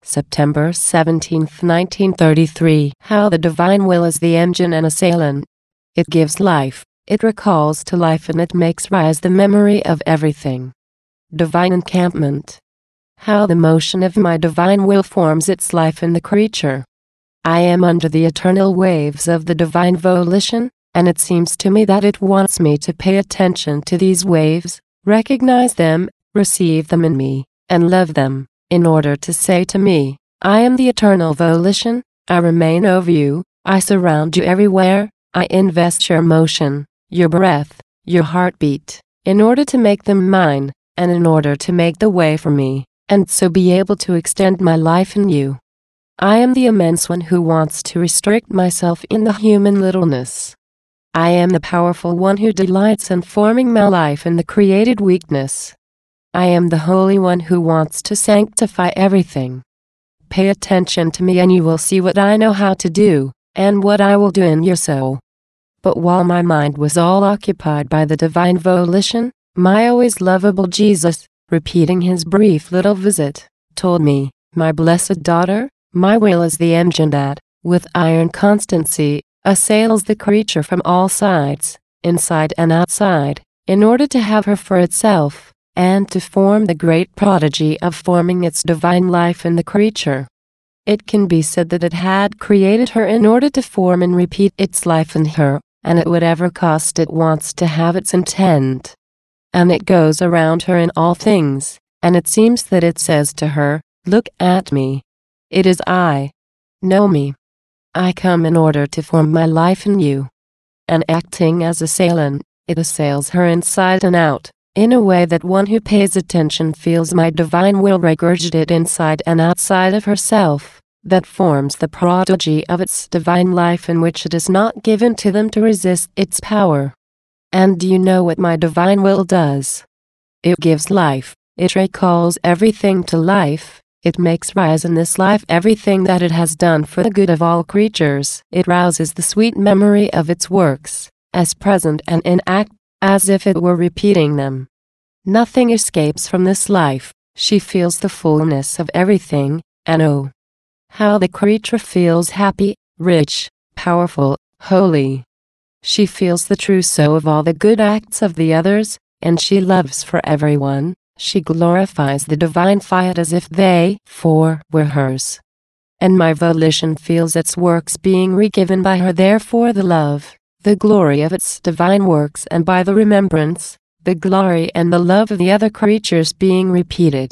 September 17, 1933. How the divine will is the engine and assailant. It gives life, it recalls to life, and it makes rise the memory of everything. Divine encampment. How the motion of my divine will forms its life in the creature. I am under the eternal waves of the divine volition, and it seems to me that it wants me to pay attention to these waves, recognize them, receive them in me, and love them, in order to say to me, I am the eternal volition, I remain over you, I surround you everywhere, I invest your motion, your breath, your heartbeat, in order to make them mine, and in order to make the way for me, and so be able to extend my life in you. I am the immense one who wants to restrict myself in the human littleness. I am the powerful one who delights in forming my life in the created weakness. I am the Holy One who wants to sanctify everything. Pay attention to me and you will see what I know how to do, and what I will do in your soul. But while my mind was all occupied by the divine volition, my always lovable Jesus, repeating his brief little visit, told me, my blessed daughter, my will is the engine that, with iron constancy, assails the creature from all sides, inside and outside, in order to have her for itself, and to form the great prodigy of forming its divine life in the creature. It can be said that it had created her in order to form and repeat its life in her, and at whatever cost it wants to have its intent. And it goes around her in all things, and it seems that it says to her, look at me. It is I. Know me. I come in order to form my life in you. And acting as assailant, it assails her inside and out, in a way that one who pays attention feels my divine will regurgitate inside and outside of herself, that forms the prodigy of its divine life in which it is not given to them to resist its power. And do you know what my divine will does? It gives life, it recalls everything to life, it makes rise in this life everything that it has done for the good of all creatures. It rouses the sweet memory of its works, as present and in act, as if it were repeating them. Nothing escapes from this life, she feels the fullness of everything, and oh, how the creature feels happy, rich, powerful, holy. She feels the trousseau of all the good acts of the others, and she loves for everyone. She glorifies the divine fiat as if they, were hers. And my volition feels its works being regiven by her, therefore the love, the glory of its divine works, and by the remembrance, the glory and the love of the other creatures being repeated.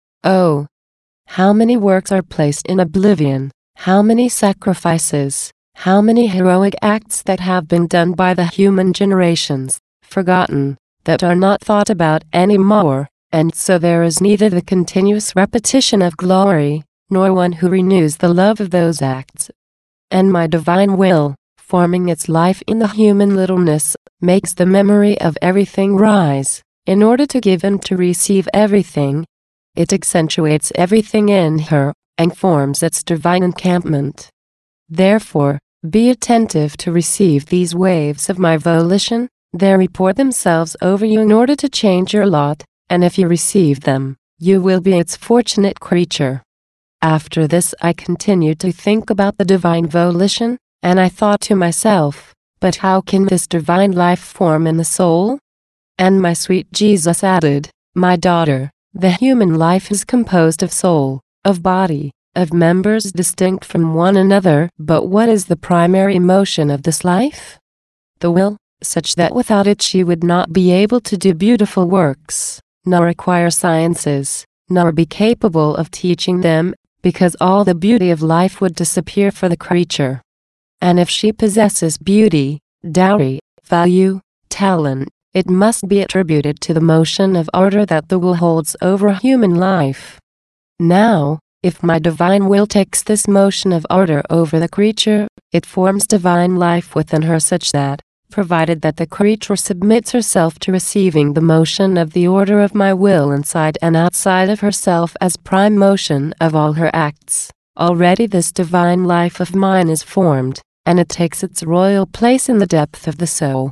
Oh, how many works are placed in oblivion, how many sacrifices, how many heroic acts that have been done by the human generations, forgotten, that are not thought about any more. And so there is neither the continuous repetition of glory, nor one who renews the love of those acts. And my divine will, forming its life in the human littleness, makes the memory of everything rise, in order to give and to receive everything. It accentuates everything in her, and forms its divine encampment. Therefore, be attentive to receive these waves of my volition, they report themselves over you in order to change your lot. And if you receive them, you will be its fortunate creature. After this I continued to think about the divine volition, and I thought to myself, but how can this divine life form in the soul? And my sweet Jesus added, my daughter, the human life is composed of soul, of body, of members distinct from one another. But what is the primary motion of this life? The will, such that without it she would not be able to do beautiful works, nor acquire sciences, nor be capable of teaching them, because all the beauty of life would disappear for the creature. And if she possesses beauty, dowry, value, talent, it must be attributed to the motion of order that the will holds over human life. Now, if my divine will takes this motion of order over the creature, it forms divine life within her such that, provided that the creature submits herself to receiving the motion of the order of my will inside and outside of herself as prime motion of all her acts, already this divine life of mine is formed, and it takes its royal place in the depth of the soul.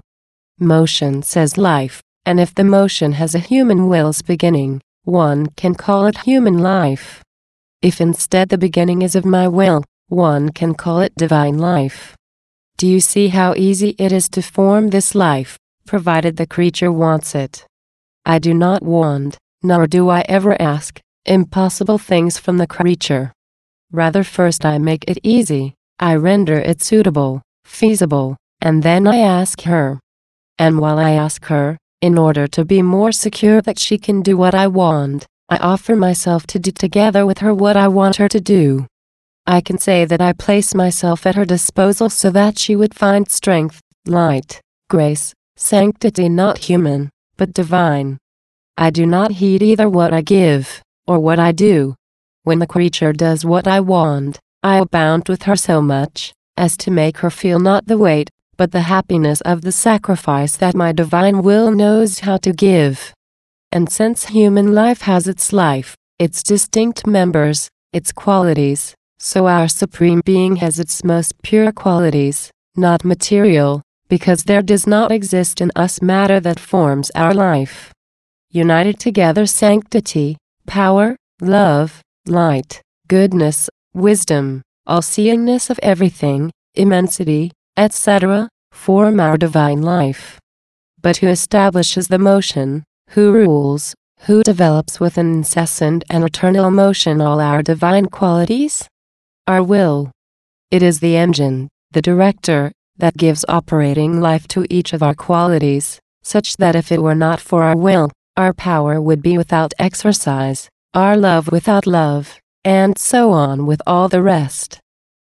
Motion says life, and if the motion has a human will's beginning, one can call it human life. If instead the beginning is of my will, one can call it divine life. Do you see how easy it is to form this life, provided the creature wants it? I do not want, nor do I ever ask, impossible things from the creature. Rather first I make it easy, I render it suitable, feasible, and then I ask her. And while I ask her, in order to be more secure that she can do what I want, I offer myself to do together with her what I want her to do. I can say that I place myself at her disposal so that she would find strength, light, grace, sanctity not human, but divine. I do not heed either what I give, or what I do. When the creature does what I want, I abound with her so much, as to make her feel not the weight, but the happiness of the sacrifice that my divine will knows how to give. And since human life has its life, its distinct members, its qualities, so our Supreme Being has its most pure qualities, not material, because there does not exist in us matter that forms our life. United together sanctity, power, love, light, goodness, wisdom, all-seeingness of everything, immensity, etc., form our divine life. But who establishes the motion, who rules, who develops with an incessant and eternal motion all our divine qualities? Our will. It is the engine, the director, that gives operating life to each of our qualities, such that if it were not for our will, our power would be without exercise, our love without love, and so on with all the rest.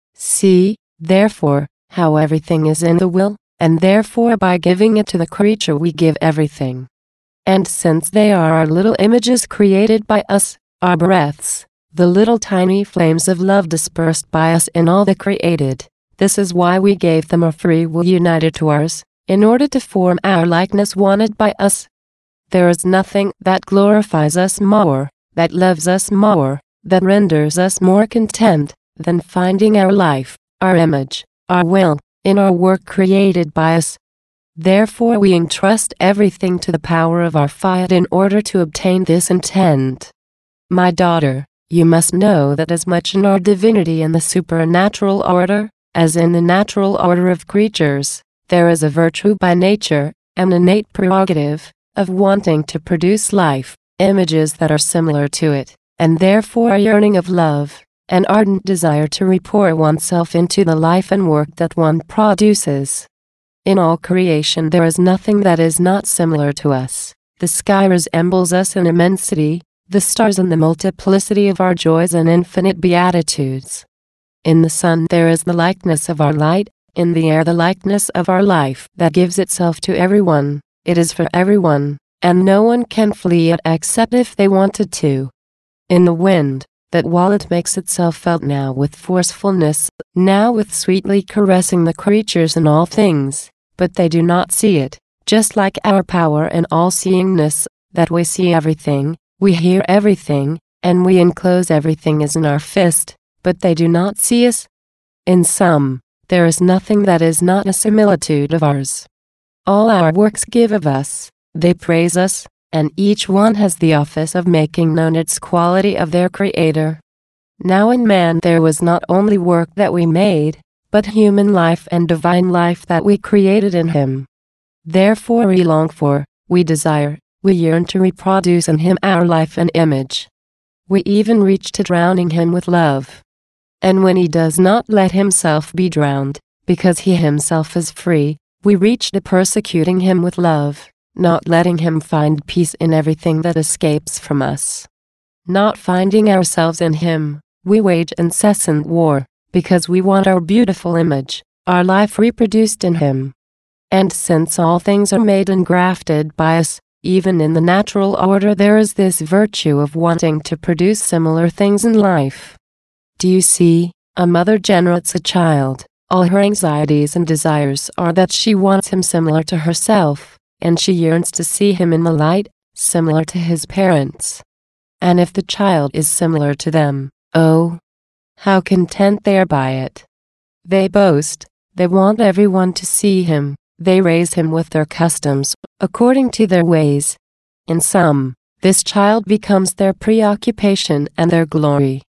See, therefore, how everything is in the will, and therefore by giving it to the creature we give everything. And since they are our little images created by us, our breaths, the little tiny flames of love dispersed by us in all the created, this is why we gave them a free will united to ours, in order to form our likeness wanted by us. There is nothing that glorifies us more, that loves us more, that renders us more content, than finding our life, our image, our will, in our work created by us. Therefore we entrust everything to the power of our fiat in order to obtain this intent. My daughter, you must know that as much in our divinity in the supernatural order, as in the natural order of creatures, there is a virtue by nature, an innate prerogative, of wanting to produce life, images that are similar to it, and therefore a yearning of love, an ardent desire to repour oneself into the life and work that one produces. In all creation there is nothing that is not similar to us. The sky resembles us in immensity, the stars in the multiplicity of our joys and infinite beatitudes. In the sun there is the likeness of our light, in the air the likeness of our life that gives itself to everyone, it is for everyone, and no one can flee it except if they wanted to. In the wind, that while it makes itself felt now with forcefulness, now with sweetly caressing the creatures and all things, but they do not see it, just like our power and all-seeingness, that we see everything, we hear everything, and we enclose everything as in our fist, but they do not see us. In sum, there is nothing that is not a similitude of ours. All our works give of us, they praise us, and each one has the office of making known its quality of their Creator. Now in man there was not only work that we made, but human life and divine life that we created in him. Therefore we long for, we desire, we yearn to reproduce in him our life and image. We even reach to drowning him with love. And when he does not let himself be drowned, because he himself is free, we reach to persecuting him with love, not letting him find peace in everything that escapes from us. Not finding ourselves in him, we wage incessant war, because we want our beautiful image, our life reproduced in him. And since all things are made and grafted by us, even in the natural order there is this virtue of wanting to produce similar things in life. Do you see, a mother generates a child, all her anxieties and desires are that she wants him similar to herself, and she yearns to see him in the light, similar to his parents. And if the child is similar to them, oh, how content they are by it. They boast, they want everyone to see him, they raise him with their customs, according to their ways. In sum, this child becomes their preoccupation and their glory.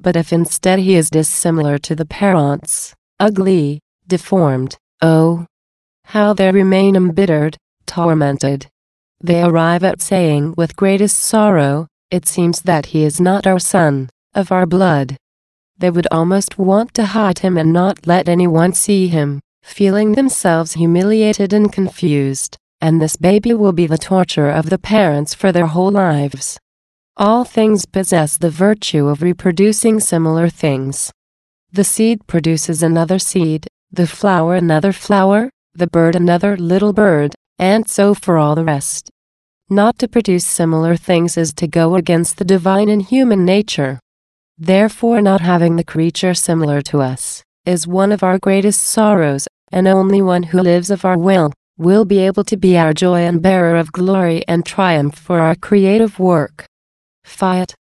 But if instead he is dissimilar to the parents, ugly, deformed, oh, how they remain embittered, tormented. They arrive at saying with greatest sorrow, "It seems that he is not our son, of our blood." They would almost want to hide him and not let anyone see him, feeling themselves humiliated and confused, and this baby will be the torture of the parents for their whole lives. All things possess the virtue of reproducing similar things. The seed produces another seed, the flower another flower, the bird another little bird, and so for all the rest. Not to produce similar things is to go against the divine and human nature. Therefore, not having the creature similar to us is one of our greatest sorrows, and only one who lives of our will be able to be our joy and bearer of glory and triumph for our creative work. Fiat.